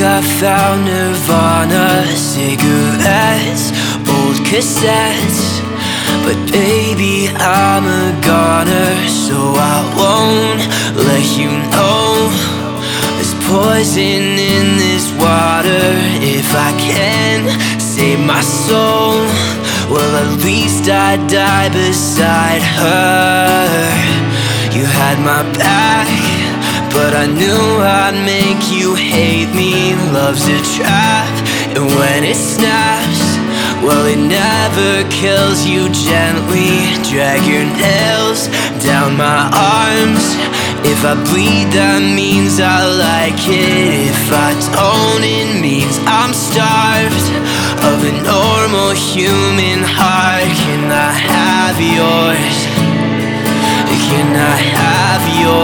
I found Nirvana, cigarettes, old cassettes. But baby, I'm a goner, so I won't let you know there's poison in this water. If I can save my soul, well, at least I'd die beside her. You had my back, but I knew I'd make you hate me. Love's a trap, and when it snaps, well, it never kills you. Gently drag your nails down my arms. If I bleed, that means I like it. If I don't, it means I'm starved of a normal human heart. Can I have yours? Can I have yours?